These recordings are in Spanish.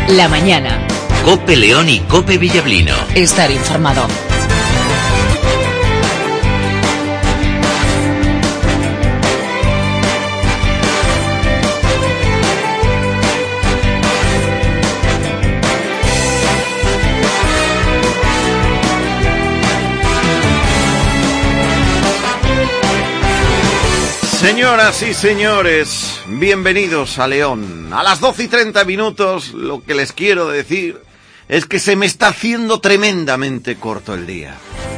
La mañana. COPE León y COPE Villablino. Estar informado. Señoras y señores, bienvenidos a León. A las 12:30, lo que les quiero decir es que se me está haciendo tremendamente corto el día.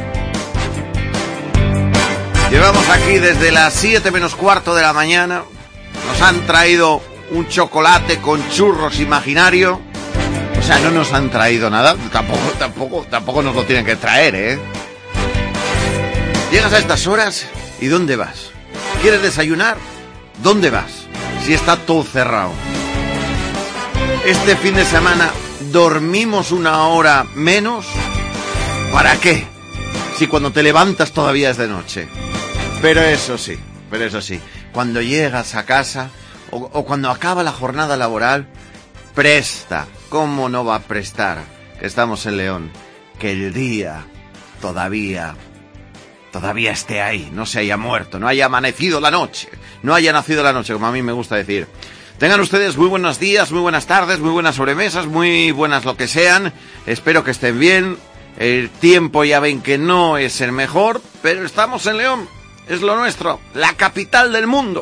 Llevamos aquí desde las 7 menos cuarto de la mañana. Nos han traído un chocolate con churros imaginario. O sea, no nos han traído nada. Tampoco nos lo tienen que traer, ¿eh? Llegas a estas horas y ¿dónde vas? ¿Quieres desayunar? ¿Dónde vas? Si está todo cerrado. Este fin de semana dormimos una hora menos. ¿Para qué? Si cuando te levantas todavía es de noche. Pero eso sí, cuando llegas a casa o cuando acaba la jornada laboral, presta. ¿Cómo no va a prestar? Que estamos en León. Que el día todavía esté ahí, no se haya muerto, no haya amanecido la noche, no haya nacido la noche, como a mí me gusta decir. Tengan ustedes muy buenos días, muy buenas tardes, muy buenas sobremesas, muy buenas lo que sean. Espero que estén bien. El tiempo ya ven que no es el mejor, pero estamos en León, es lo nuestro, la capital del mundo.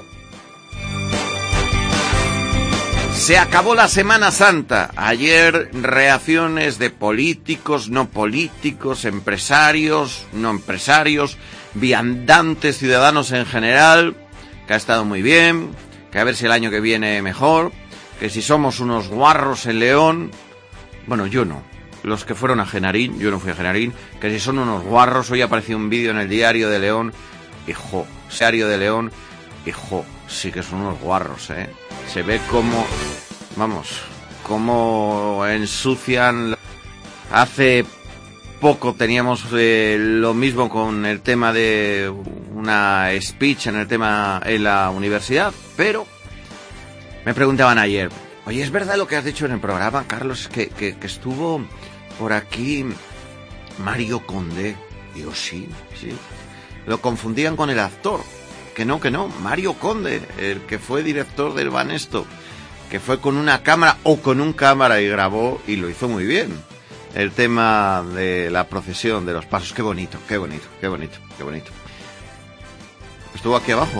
Se acabó la Semana Santa. Ayer reacciones de políticos, no políticos, empresarios, no empresarios, viandantes, ciudadanos en general, que ha estado muy bien, que a ver si el año que viene mejor, que si somos unos guarros en León, bueno, yo no, los que fueron a Genarín, yo no fui a Genarín, que si son unos guarros. Hoy apareció un vídeo en el Diario de León, hijo, sí que son unos guarros, ¿eh? Se ve cómo ensucian. Hace poco teníamos lo mismo con el tema de una speech en la universidad, pero me preguntaban ayer, oye, ¿es verdad lo que has dicho en el programa, Carlos, que estuvo por aquí Mario Conde? Digo, sí. Lo confundían con el actor. Que no, Mario Conde, el que fue director del Banesto, que fue con una cámara o con un cámara y grabó y lo hizo muy bien. El tema de la procesión, de los pasos, qué bonito. Estuvo aquí abajo,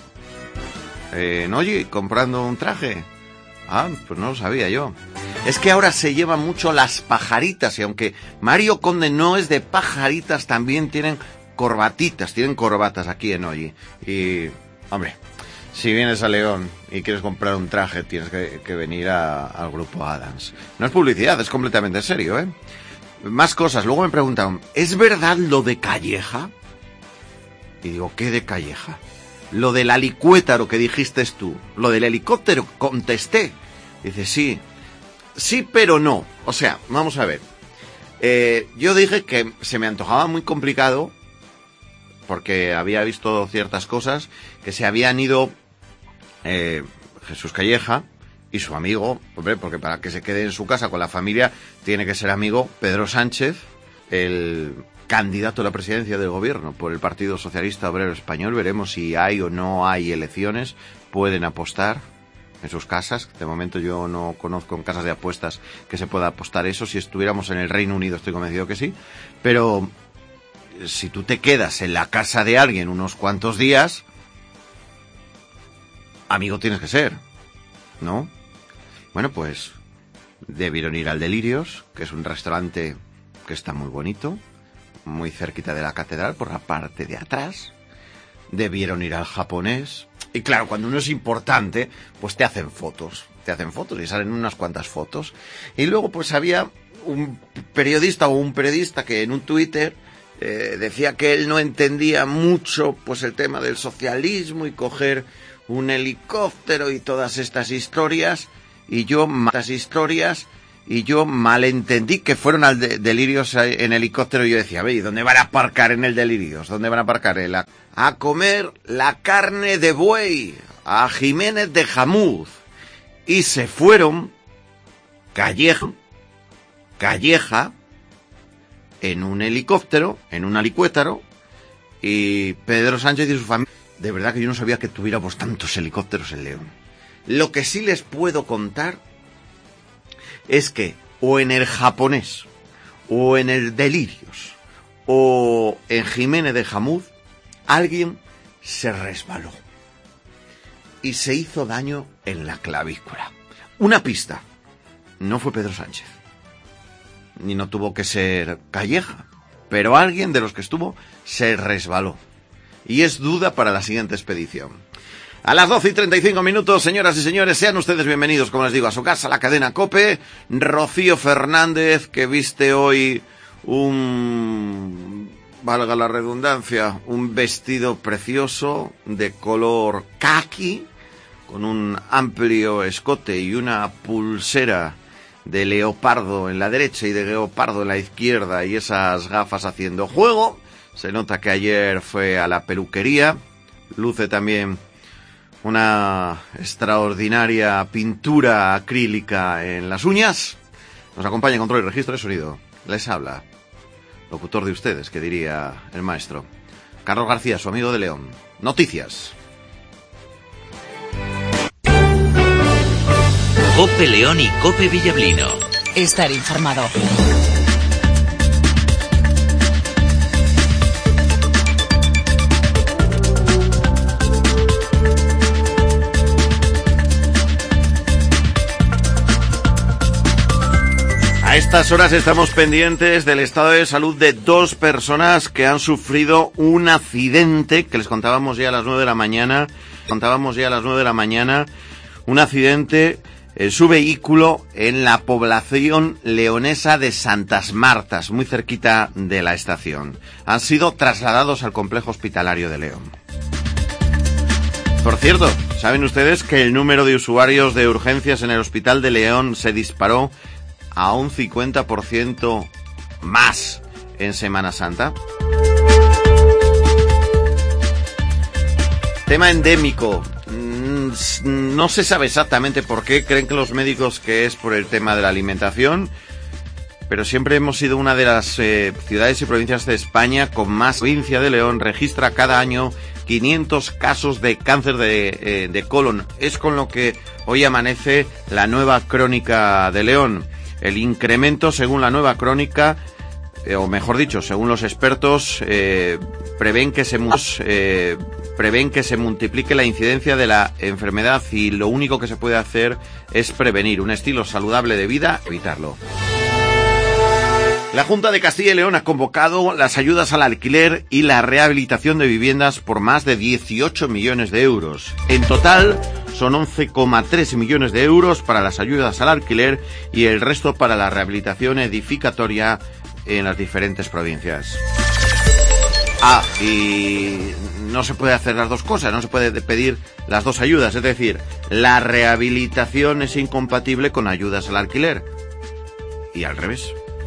oye, comprando un traje. Ah, pues no lo sabía yo. Es que ahora se llevan mucho las pajaritas y aunque Mario Conde no es de pajaritas, también tienen corbatas aquí en Oye. Y, hombre, si vienes a León y quieres comprar un traje, tienes que venir al Grupo Adams. No es publicidad, es completamente serio, ¿eh? Más cosas. Luego me preguntaron, ¿es verdad lo de Calleja? Y digo, ¿qué de Calleja? Lo del alicuétaro que dijiste tú. Lo del helicóptero, contesté. Dice, sí, pero no. O sea, vamos a ver. Yo dije que se me antojaba muy complicado porque había visto ciertas cosas, que se habían ido Jesús Calleja y su amigo, hombre, porque para que se quede en su casa con la familia tiene que ser amigo Pedro Sánchez, el candidato a la presidencia del gobierno por el Partido Socialista Obrero Español. Veremos si hay o no hay elecciones. Pueden apostar en sus casas. De momento yo no conozco en casas de apuestas que se pueda apostar eso. Si estuviéramos en el Reino Unido estoy convencido que sí, pero si tú te quedas en la casa de alguien unos cuantos días, amigo tienes que ser, ¿no? Bueno, pues debieron ir al Delirios, que es un restaurante que está muy bonito, muy cerquita de la catedral, por la parte de atrás. Debieron ir al Japonés. Y claro, cuando uno es importante, pues te hacen fotos y salen unas cuantas fotos. Y luego pues había un periodista que en un Twitter decía que él no entendía mucho pues el tema del socialismo y coger un helicóptero y todas estas historias, y yo malentendí que fueron al Delirios en helicóptero. Y yo decía, ve, ¿dónde van a aparcar en el Delirios? ¿Dónde van a aparcar? A comer la carne de buey, a Jiménez de Jamuz. Y se fueron Calleja en un helicóptero, en un alicuétaro, y Pedro Sánchez y su familia. De verdad que yo no sabía que tuviéramos tantos helicópteros en León. Lo que sí les puedo contar es que o en el Japonés, o en el Delirios, o en Jiménez de Jamuz, alguien se resbaló y se hizo daño en la clavícula. Una pista: no fue Pedro Sánchez, ni no tuvo que ser Calleja, pero alguien de los que estuvo se resbaló. Y es duda para la siguiente expedición. A las 12:35, señoras y señores, sean ustedes bienvenidos, como les digo, a su casa, la cadena COPE. Rocío Fernández, que viste hoy valga la redundancia, un vestido precioso de color caqui, con un amplio escote y una pulsera de leopardo en la derecha y de leopardo en la izquierda, y esas gafas haciendo juego. Se nota que ayer fue a la peluquería. Luce también una extraordinaria pintura acrílica en las uñas. Nos acompaña en control y registro de sonido. Les habla, locutor de ustedes, que diría el maestro, Carlos García, su amigo de León. Noticias. COPE León y COPE Villablino. Estar informado. A estas horas estamos pendientes del estado de salud de dos personas que han sufrido un accidente que les contábamos ya a las 9 de la mañana. Un accidente en su vehículo en la población leonesa de Santas Martas, muy cerquita de la estación. Han sido trasladados al complejo hospitalario de León. Por cierto, ¿saben ustedes que el número de usuarios de urgencias en el hospital de León se disparó a un 50% más en Semana Santa? Tema endémico. No se sabe exactamente por qué. Creen que los médicos que es por el tema de la alimentación, pero siempre hemos sido una de las ciudades y provincias de España con más. Provincia de León registra cada año 500 casos de cáncer de colon. Es con lo que hoy amanece la nueva crónica de León. El incremento, según la nueva crónica, o mejor dicho, según los expertos, prevén que se multiplique la incidencia de la enfermedad, y lo único que se puede hacer es prevenir un estilo saludable de vida, evitarlo. La Junta de Castilla y León ha convocado las ayudas al alquiler y la rehabilitación de viviendas por más de 18 millones de euros. En total, son 11,3 millones de euros para las ayudas al alquiler y el resto para la rehabilitación edificatoria en las diferentes provincias. Y no se puede hacer las dos cosas, no se puede pedir las dos ayudas, es decir, la rehabilitación es incompatible con ayudas al alquiler y al revés.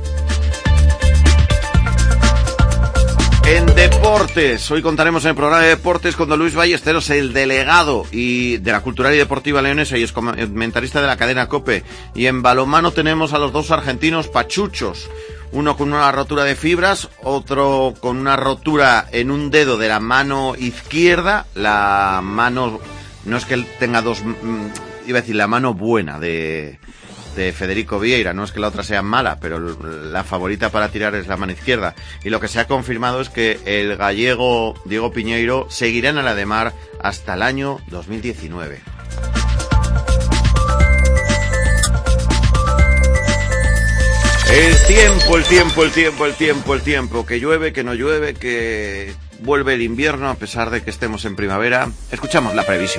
En deportes, hoy contaremos en el programa de deportes con don Luis Ballesteros, el delegado y de la Cultural y Deportiva Leonesa y es comentarista de la cadena COPE. Y en balonmano tenemos a los dos argentinos pachuchos, uno con una rotura de fibras, otro con una rotura en un dedo de la mano izquierda. La mano, no es que él tenga dos, iba a decir la mano buena de Federico Vieira, no es que la otra sea mala, pero la favorita para tirar es la mano izquierda. Y lo que se ha confirmado es que el gallego Diego Piñeiro seguirá en el Ademar hasta el año 2019. El tiempo, que llueve, que no llueve, que vuelve el invierno a pesar de que estemos en primavera. Escuchamos la previsión.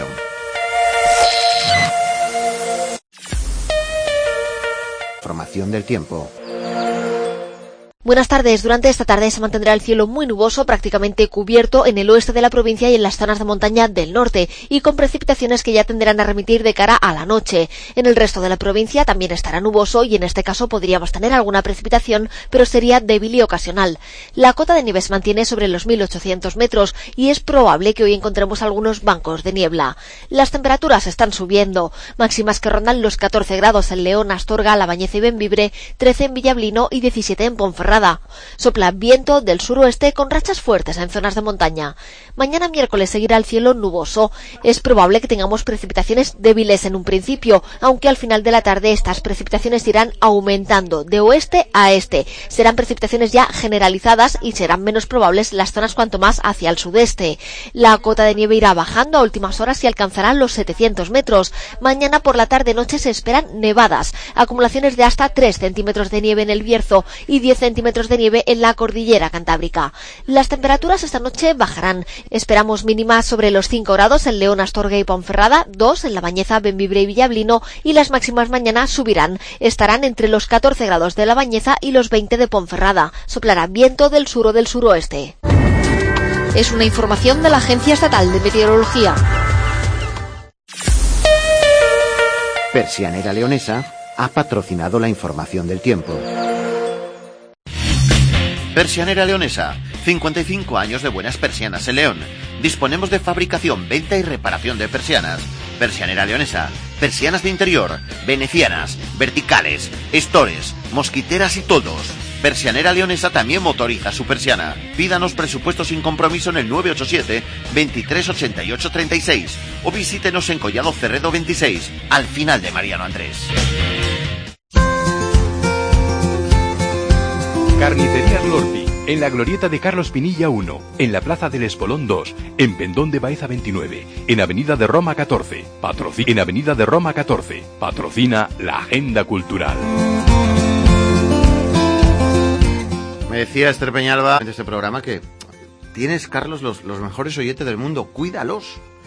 Información del tiempo. Buenas tardes. Durante esta tarde se mantendrá el cielo muy nuboso, prácticamente cubierto en el oeste de la provincia y en las zonas de montaña del norte, y con precipitaciones que ya tenderán a remitir de cara a la noche. En el resto de la provincia también estará nuboso y en este caso podríamos tener alguna precipitación, pero sería débil y ocasional. La cota de nieve se mantiene sobre los 1.800 metros y es probable que hoy encontremos algunos bancos de niebla. Las temperaturas están subiendo, máximas que rondan los 14 grados en León, Astorga, La Bañeza y Bembibre, 13 en Villablino y 17 en Ponferrada. Sopla viento del suroeste con rachas fuertes en zonas de montaña. Mañana miércoles seguirá el cielo nuboso. Es probable que tengamos precipitaciones débiles en un principio, aunque al final de la tarde estas precipitaciones irán aumentando de oeste a este. Serán precipitaciones ya generalizadas y serán menos probables las zonas cuanto más hacia el sudeste. La cota de nieve irá bajando a últimas horas y alcanzará los 700 metros. Mañana por la tarde-noche se esperan nevadas, acumulaciones de hasta 3 centímetros de nieve en el Bierzo y 10 centímetros de nieve en la cordillera cantábrica. Las temperaturas esta noche bajarán. Esperamos mínimas sobre los 5 grados en León, Astorga y Ponferrada, 2 en La Bañeza, Bembibre y Villablino, y las máximas mañana subirán. Estarán entre los 14 grados de La Bañeza y los 20 de Ponferrada. Soplará viento del sur o del suroeste. Es una información de la Agencia Estatal de Meteorología. Persianera Leonesa ha patrocinado la información del tiempo. Persianera Leonesa, 55 años de buenas persianas en León. Disponemos de fabricación, venta y reparación de persianas. Persianera Leonesa, persianas de interior, venecianas, verticales, estores, mosquiteras y toldos. Persianera Leonesa también motoriza su persiana. Pídanos presupuesto sin compromiso en el 987 23 88 36 o visítenos en Collado Cerredo 26, al final de Mariano Andrés. Carnicerías Lorpi, en la glorieta de Carlos Pinilla 1, en la Plaza del Espolón 2, en Pendón de Baeza 29, en Avenida de Roma 14, patrocina la Agenda Cultural. Me decía Esther Peñalba en este programa que tienes, Carlos, los mejores oyentes del mundo, cuídalos.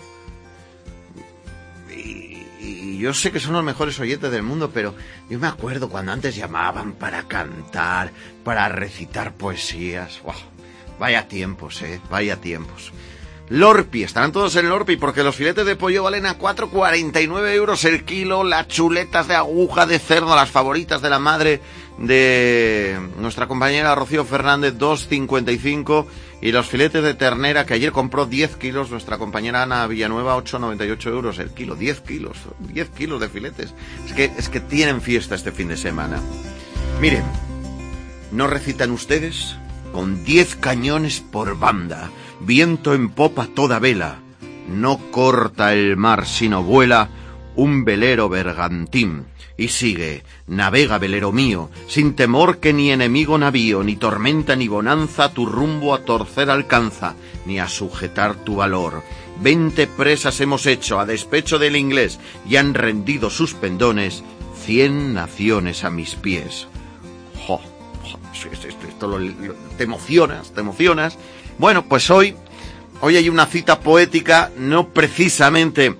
Y yo sé que son los mejores oyentes del mundo, pero yo me acuerdo cuando antes llamaban para cantar, para recitar poesías. ¡Wow! Vaya tiempos, vaya tiempos. Lorpi, estarán todos en Lorpi porque los filetes de pollo valen a 4,49 euros el kilo, las chuletas de aguja de cerdo, las favoritas de la madre de nuestra compañera Rocío Fernández, 2,55, y los filetes de ternera que ayer compró 10 kilos nuestra compañera Ana Villanueva, 8,98 euros el kilo. 10 kilos de filetes. Es que tienen fiesta este fin de semana. Miren, ¿no recitan ustedes? Con 10 cañones por banda, viento en popa toda vela, no corta el mar sino vuela un velero bergantín. Y sigue, navega velero mío, sin temor que ni enemigo navío, ni tormenta ni bonanza tu rumbo a torcer alcanza, ni a sujetar tu valor. 20 presas hemos hecho a despecho del inglés, y han rendido sus pendones 100 naciones a mis pies. ¡Jo! Esto te emocionas. Bueno, pues hoy hay una cita poética, no precisamente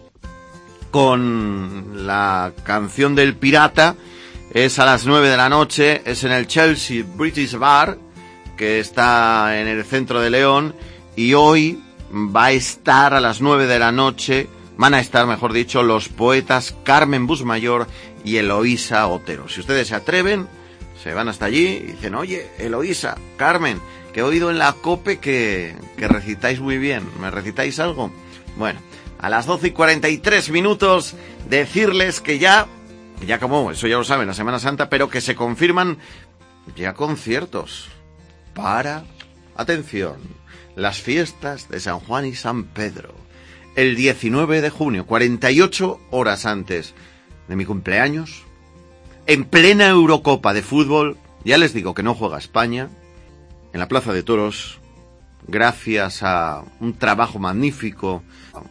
con la canción del pirata, es a las 9 de la noche, es en el Chelsea British Bar, que está en el centro de León, y hoy va a estar a las 9 de la noche, van a estar, mejor dicho, los poetas Carmen Busmayor y Eloísa Otero. Si ustedes se atreven, se van hasta allí y dicen: oye, Eloísa, Carmen, que he oído en la COPE que recitáis muy bien, ¿me recitáis algo? Bueno, a las 12:43, decirles que ya como, eso ya lo saben, la Semana Santa, pero que se confirman ya conciertos para, atención, las fiestas de San Juan y San Pedro. El 19 de junio, 48 horas antes de mi cumpleaños, en plena Eurocopa de fútbol, ya les digo que no juega España, en la Plaza de Toros, gracias a un trabajo magnífico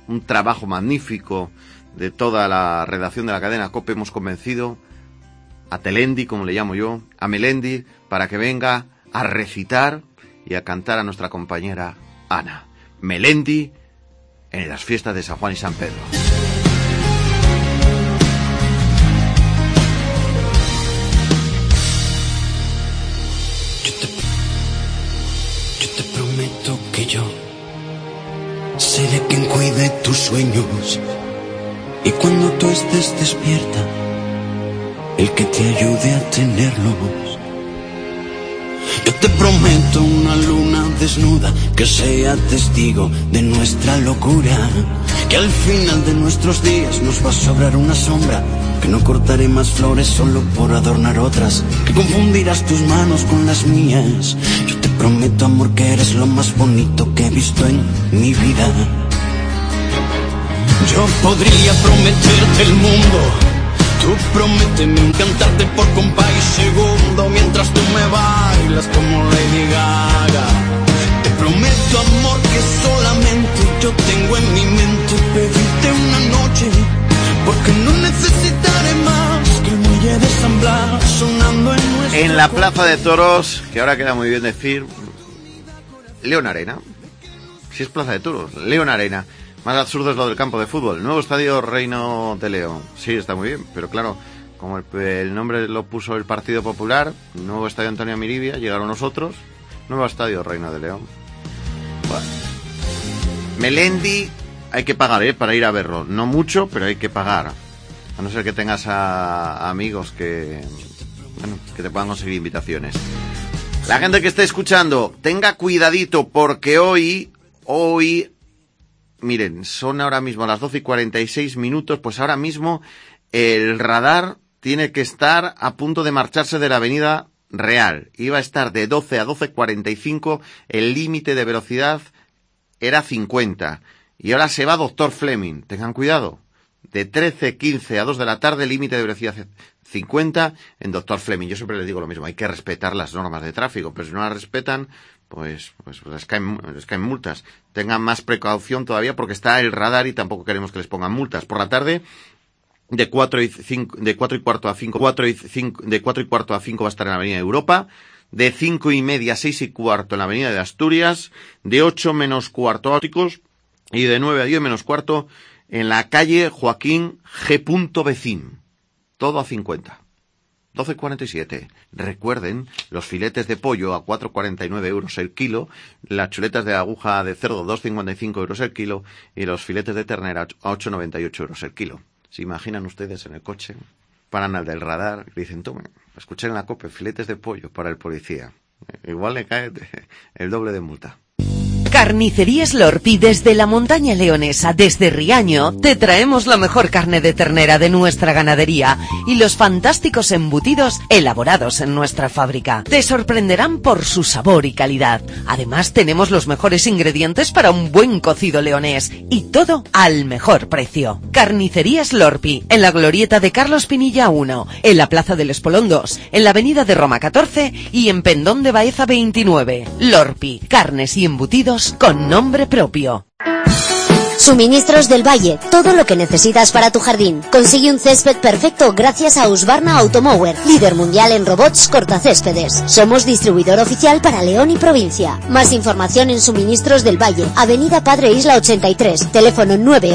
de toda la redacción de la cadena COPE, hemos convencido a Telendi, como le llamo yo, a Melendi, para que venga a recitar y a cantar a nuestra compañera Ana. Melendi en las fiestas de San Juan y San Pedro. Yo te sueños. Y cuando tú estés despierta, el que te ayude a tenerlos. Yo te prometo una luna desnuda que sea testigo de nuestra locura, que al final de nuestros días nos va a sobrar una sombra, que no cortaré más flores solo por adornar otras, que confundirás tus manos con las mías. Yo te prometo, amor, que eres lo más bonito que he visto en mi vida. Yo podría prometerte el mundo, tú prométeme encantarte por compás y segundo, mientras tú me bailas como Lady Gaga. Te prometo, amor, que solamente yo tengo en mi mente pedirte una noche, porque no necesitaré más que el muelle de San Blas sonando en nuestra... En la Plaza de Toros, que ahora queda muy bien decir, León Arena. Si es Plaza de Toros, León Arena. Más absurdo es lo del campo de fútbol. Nuevo estadio Reino de León. Sí, está muy bien, pero claro, como el nombre lo puso el Partido Popular, nuevo estadio Antonio Miribia, llegaron los otros, nuevo estadio Reino de León. Bueno. Melendi, hay que pagar, para ir a verlo. No mucho, pero hay que pagar. A no ser que tengas amigos que te puedan conseguir invitaciones. La gente que esté escuchando, tenga cuidadito, porque hoy, miren, son ahora mismo las 12:46, pues ahora mismo el radar tiene que estar a punto de marcharse de la Avenida Real. Iba a estar de 12 a 12:45, el límite de velocidad era 50. Y ahora se va Doctor Fleming, tengan cuidado. De 13:15 a 2 de la tarde, límite de velocidad 50 en Doctor Fleming. Yo siempre les digo lo mismo, hay que respetar las normas de tráfico, pero si no las respetan, pues les caen multas. Tengan más precaución todavía porque está el radar y tampoco queremos que les pongan multas. Por la tarde, de 4 y cuarto a 5 va a estar en la Avenida Europa, de 5:30 a 6:15 en la Avenida de Asturias, de 8 menos cuarto Áticos y de 9 a 10 menos cuarto en la calle Joaquín G. Becín. Todo a 50. 12:47. Recuerden, los filetes de pollo a 4,49 euros el kilo, las chuletas de aguja de cerdo 2,55 euros el kilo y los filetes de ternera a 8,98 euros el kilo. ¿Se imaginan ustedes en el coche? Paran al del radar y dicen, tome, escuché en la COPE, filetes de pollo para el policía. Igual le cae el doble de multa. Carnicerías Lorpi desde la montaña leonesa, desde Riaño, te traemos la mejor carne de ternera de nuestra ganadería y los fantásticos embutidos elaborados en nuestra fábrica. Te sorprenderán por su sabor y calidad. Además tenemos los mejores ingredientes para un buen cocido leonés y todo al mejor precio. Carnicerías Lorpi, en la glorieta de Carlos Pinilla 1, en la Plaza del Espolón 2, en la Avenida de Roma 14 y en Pendón de Baeza 29. Lorpi, carnes y embutidos con nombre propio. Suministros del Valle, todo lo que necesitas para tu jardín. Consigue un césped perfecto gracias a Husqvarna Automower, líder mundial en robots cortacéspedes. Somos distribuidor oficial para León y provincia. Más información en Suministros del Valle, Avenida Padre Isla 83, teléfono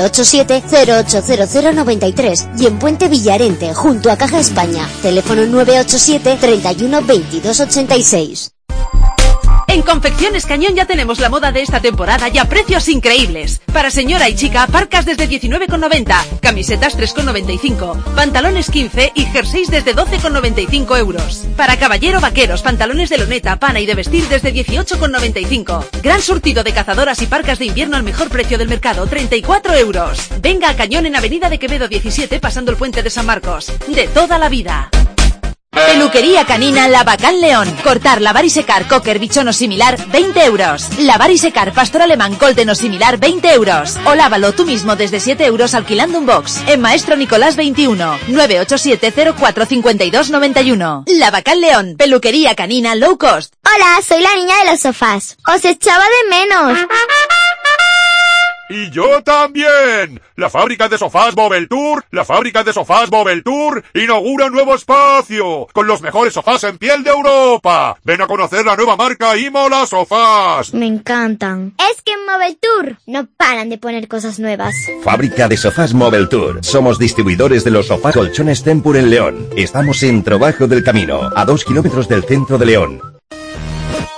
987-080093 y en Puente Villarente, junto a Caja España, teléfono 987 31 22 86. En Confecciones Cañón ya tenemos la moda de esta temporada y a precios increíbles. Para señora y chica, parcas desde 19,90, camisetas 3,95, pantalones 15 y jerseys desde 12,95 euros. Para caballero, vaqueros, pantalones de loneta, pana y de vestir desde 18,95. Gran surtido de cazadoras y parcas de invierno al mejor precio del mercado, 34 euros. Venga a Cañón en Avenida de Quevedo 17, pasando el puente de San Marcos. De toda la vida. Peluquería canina Lavacal León. Cortar, lavar y secar cocker, bichón o similar, 20 euros. Lavar y secar pastor alemán, golden o similar, 20 euros. O lávalo tú mismo desde 7 euros alquilando un box. En Maestro Nicolás 21, 987 04 52 91. Lavacal León. Peluquería canina low cost. Hola, soy la niña de los sofás. Os echaba de menos. ¡Y yo también! La fábrica de sofás Mobeltour inaugura un nuevo espacio con los mejores sofás en piel de Europa. Ven a conocer la nueva marca Imola Sofás. Me encantan. Es que en Mobeltour no paran de poner cosas nuevas. Fábrica de sofás Mobeltour. Somos distribuidores de los sofás colchones Tempur en León. Estamos en Trabajo del Camino, a 2 kilómetros del centro de León.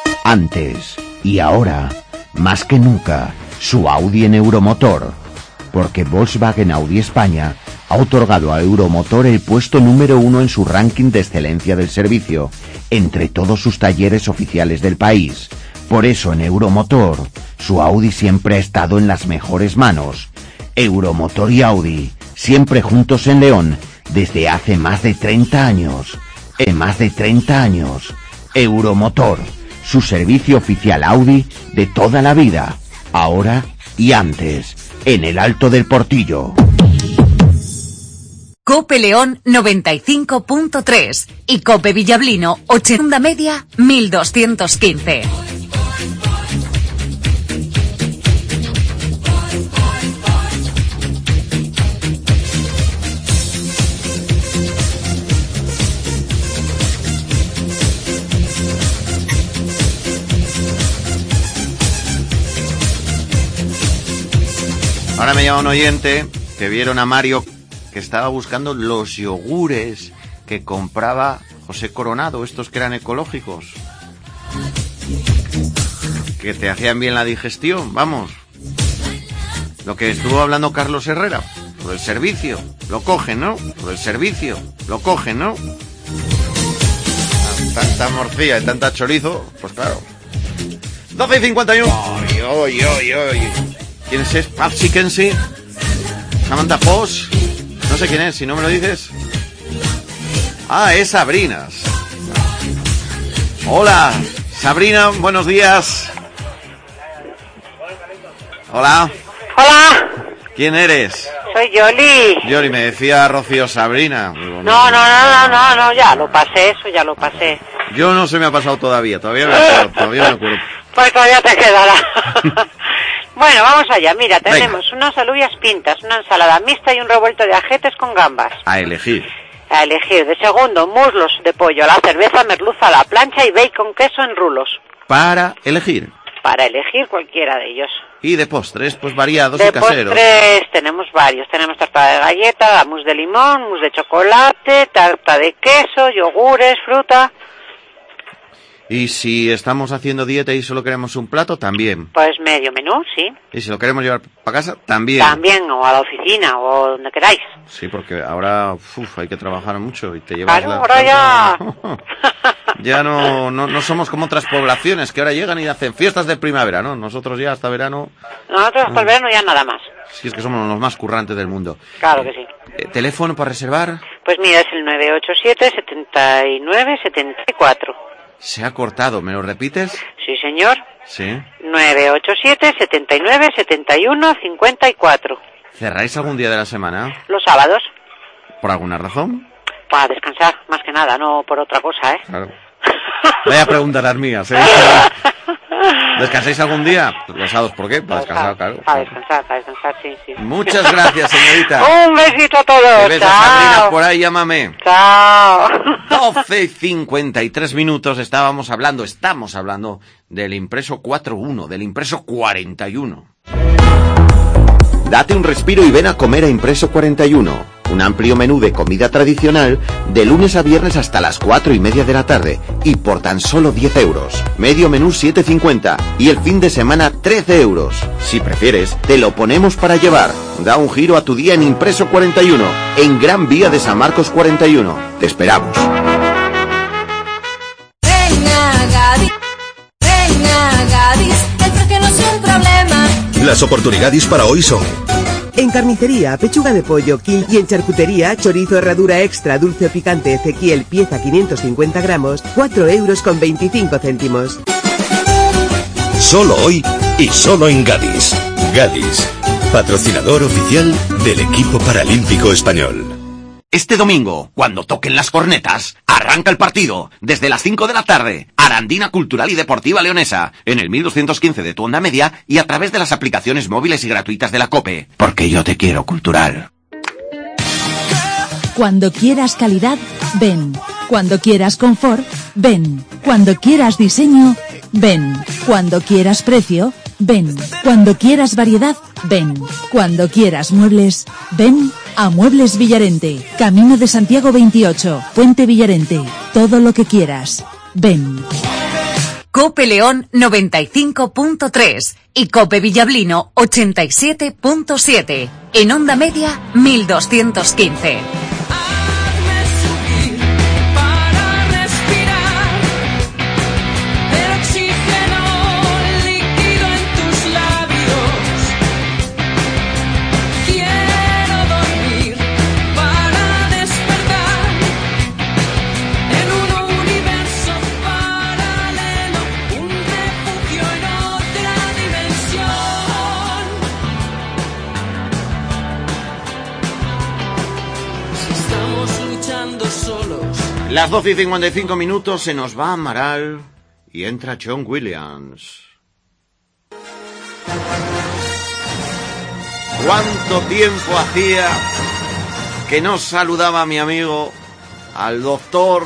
Antes y ahora, más que nunca, su Audi en Euromotor. porque Volkswagen Audi España ha otorgado a Euromotor el puesto número 1 en su ranking de excelencia del servicio, entre todos sus talleres oficiales del país. Por eso en Euromotor, su Audi siempre ha estado en las mejores manos. Euromotor y Audi, siempre juntos en León, desde hace más de 30 años. Más de 30 años. Euromotor, su servicio oficial Audi de toda la vida, ahora y antes, en el Alto del Portillo. Cope León 95.3 y Cope Villablino 80 media 1215. Ahora me llama un oyente que vieron a Mario que estaba buscando los yogures que compraba José Coronado, estos que eran ecológicos, que te hacían bien la digestión, vamos. Lo que estuvo hablando Carlos Herrera, por el servicio, lo cogen, ¿no? Por el servicio, lo cogen, ¿no? Tanta morcilla y tanta chorizo, pues claro. 12:51. ¡Oy! ¿Quién es ese? Papsi Kensi, Samantha Foss, no sé quién es, si no me lo dices. Ah, es Sabrina. Hola, Sabrina, buenos días. Hola. Hola. ¿Quién eres? Soy Yoli. Yoli, me decía Rocío Sabrina. No, ya lo pasé, eso ya lo pasé. Yo no se me ha pasado todavía me acuerdo. Pues todavía te quedará. Bueno, vamos allá. Mira, tenemos unas alubias pintas, una ensalada mixta y un revuelto de ajetes con gambas. A elegir. De segundo, muslos de pollo a la cerveza, merluza a la plancha y bacon queso en rulos. Para elegir Cualquiera de ellos. Y de postres, pues variados y caseros. De postres tenemos varios. Tenemos tarta de galleta, mousse de limón, mousse de chocolate, tarta de queso, yogures, fruta. Y si estamos haciendo dieta y solo queremos un plato, también. Pues medio menú, sí. Y si lo queremos llevar para casa, también. También, o a la oficina, o donde queráis. Sí, porque ahora hay que trabajar mucho y te llevas ahora ya... Ya no somos como otras poblaciones que ahora llegan y hacen fiestas de primavera, ¿no? Nosotros ya hasta verano... Nosotros hasta el verano ya nada más. Sí, es que somos los más currantes del mundo. Claro que sí. ¿Teléfono para reservar? Pues mira, es el 987-79-74. Se ha cortado, ¿me lo repites? Sí, señor. Sí. 987-79-71-54. ¿Cerráis algún día de la semana? Los sábados. ¿Por alguna razón? Para descansar, más que nada, no por otra cosa, ¿eh? Claro. Vaya preguntar las mías, ¿eh? ¿Descansáis algún día? Los sábados, ¿por qué? Para descansar, claro. Para descansar, sí. Muchas gracias, señorita. Un besito a todos. Que ves a Sabrina por ahí, llámame. Chao. 12:53 estamos hablando del impreso 4.1, del impreso 41. Date un respiro y ven a comer a Impreso 41. Un amplio menú de comida tradicional de lunes a viernes hasta las 4:30 de la tarde y por tan solo 10 euros. Medio menú 7,50 y el fin de semana 13 euros. Si prefieres, te lo ponemos para llevar. Da un giro a tu día en Impreso 41, en Gran Vía de San Marcos 41. Te esperamos. El precio no es un problema. Las oportunidades para hoy son: en carnicería, pechuga de pollo, kill, y en charcutería, chorizo herradura extra, dulce o picante Ezequiel, pieza 550 gramos, 4,25 €. Solo hoy y solo en Gadis. Gadis, patrocinador oficial del equipo paralímpico español. Este domingo, cuando toquen las cornetas, arranca el partido, desde las 5 de la tarde, Arandina Cultural y Deportiva Leonesa, en el 1215 de tu onda media y a través de las aplicaciones móviles y gratuitas de la COPE. Porque yo te quiero, Cultural. Cuando quieras calidad, ven. Cuando quieras confort, ven. Cuando quieras diseño, ven. Cuando quieras precio, ven. Cuando quieras variedad, ven. Cuando quieras muebles, ven a Muebles Villarente. Camino de Santiago 28, Puente Villarente. Todo lo que quieras, ven. Cope León 95.3 y Cope Villablino 87.7. En onda media 1215. Las 12:55 se nos va Amaral y entra John Williams. ¿Cuánto tiempo hacía que no saludaba a mi amigo, al doctor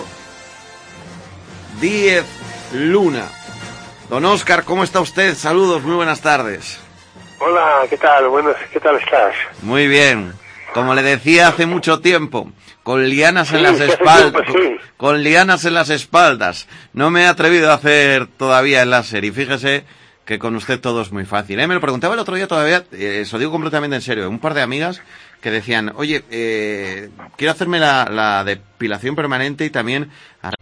Díez Luna? Don Óscar, ¿cómo está usted? Saludos, muy buenas tardes. Hola, ¿qué tal? Bueno, ¿qué tal estás? Muy bien. Como le decía hace mucho tiempo, con lianas en las espaldas, con lianas en las espaldas. No me he atrevido a hacer todavía el láser y fíjese que con usted todo es muy fácil. Me lo preguntaba el otro día todavía, se lo digo completamente en serio, un par de amigas que decían, oye, quiero hacerme la depilación permanente y también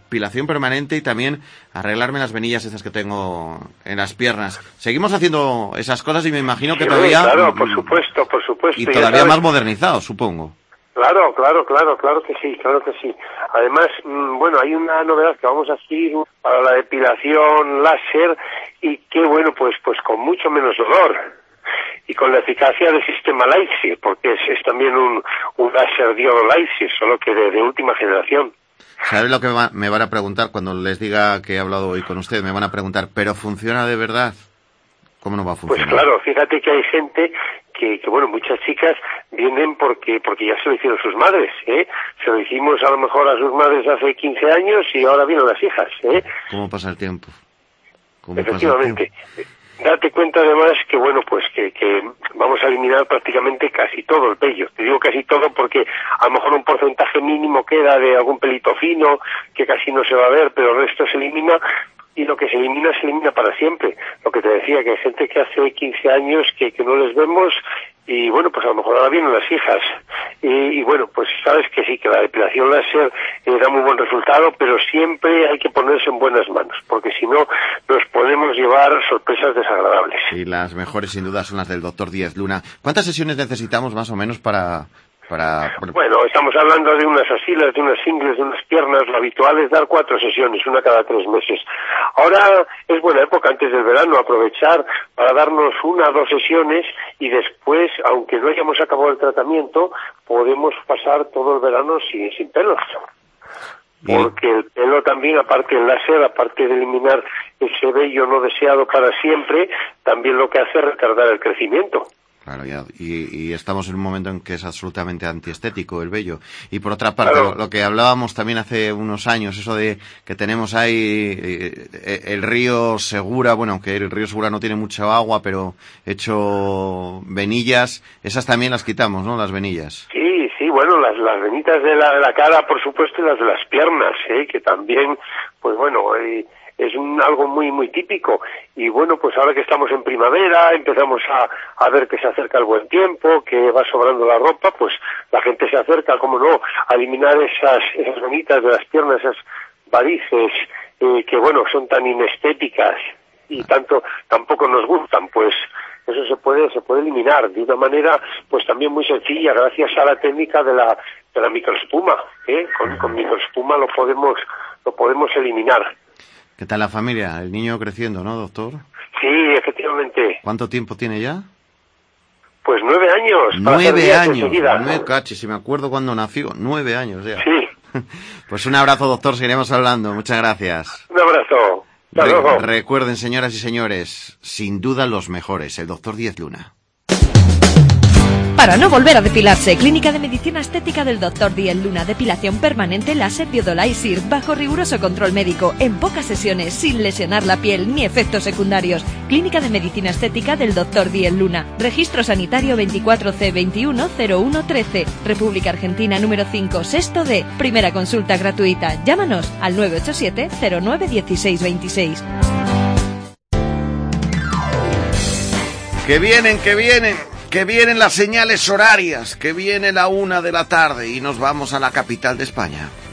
arreglarme las venillas esas que tengo en las piernas. Seguimos haciendo esas cosas y me imagino que todavía... Claro, por supuesto. Y todavía más modernizado, supongo. Claro que sí. Además, bueno, hay una novedad que vamos a hacer para la depilación láser y que, bueno, pues con mucho menos dolor y con la eficacia del sistema LightSear, porque es también un láser diodo LightSear, solo que de última generación. ¿Sabe lo que me van a preguntar cuando les diga que he hablado hoy con usted? Me van a preguntar, ¿pero funciona de verdad? ¿Cómo no va a funcionar? Pues claro, fíjate que hay gente que bueno, muchas chicas vienen porque ya se lo hicieron sus madres, ¿eh? Se lo hicimos a lo mejor a sus madres hace 15 años y ahora vienen las hijas, ¿eh? ¿Cómo pasa el tiempo? Efectivamente. Date cuenta además que bueno, pues que vamos a eliminar prácticamente casi todo el vello. Te digo casi todo porque a lo mejor un porcentaje mínimo queda de algún pelito fino que casi no se va a ver, pero el resto se elimina. Y lo que se elimina para siempre. Lo que te decía, que hay gente que hace 15 años que no les vemos y bueno, pues a lo mejor ahora vienen las hijas. Y bueno, pues sabes que sí, que la depilación láser da muy buen resultado, pero siempre hay que ponerse en buenas manos, porque si no nos podemos llevar sorpresas desagradables. Y las mejores sin duda son las del doctor Díez Luna. ¿Cuántas sesiones necesitamos más o menos para...? Bueno, estamos hablando de unas axilas, de unas ingles, de unas piernas. Lo habitual es dar 4 sesiones, una cada 3 meses. Ahora es buena época, antes del verano, aprovechar para darnos 1 o 2 sesiones y después, aunque no hayamos acabado el tratamiento, podemos pasar todo el verano sin pelos. Porque el pelo también, aparte del láser, aparte de eliminar ese vello no deseado para siempre, también lo que hace es retardar el crecimiento. Claro, y estamos en un momento en que es absolutamente antiestético el vello. Y por otra parte, claro, lo que hablábamos también hace unos años, eso de que tenemos ahí el río Segura, bueno, aunque el río Segura no tiene mucha agua, pero hecho venillas, esas también las quitamos, ¿no? Las venillas. Sí, bueno, las venitas de la cara, por supuesto, y las de las piernas, que también, pues bueno, es algo muy muy típico. Y bueno, pues ahora que estamos en primavera, empezamos a ver que se acerca el buen tiempo, que va sobrando la ropa, pues la gente se acerca, como no, a eliminar esas venitas de las piernas, esas varices, que bueno, son tan inestéticas y tampoco nos gustan, pues eso se puede eliminar de una manera pues también muy sencilla, gracias a la técnica de la microespuma, con microespuma lo podemos eliminar. ¿Qué tal la familia? El niño creciendo, ¿no, doctor? Sí, efectivamente. ¿Cuánto tiempo tiene ya? Pues 9 años. 9 años. 9 cachis, si me acuerdo cuando nació. 9 años ya. Sí. Pues un abrazo, doctor, seguiremos hablando. Muchas gracias. Un abrazo. Hasta luego. Recuerden, señoras y señores, sin duda los mejores, el doctor Díez Luna. Para no volver a depilarse, Clínica de Medicina Estética del Dr. Díez Luna, depilación permanente láser diodo LightSear, bajo riguroso control médico, en pocas sesiones, sin lesionar la piel ni efectos secundarios. Clínica de Medicina Estética del Dr. Díez Luna, registro sanitario 24C210113, República Argentina número 5, sexto D, primera consulta gratuita. Llámanos al 987 09 16 26. Que vienen las señales horarias, que viene la 1 de la tarde y nos vamos a la capital de España.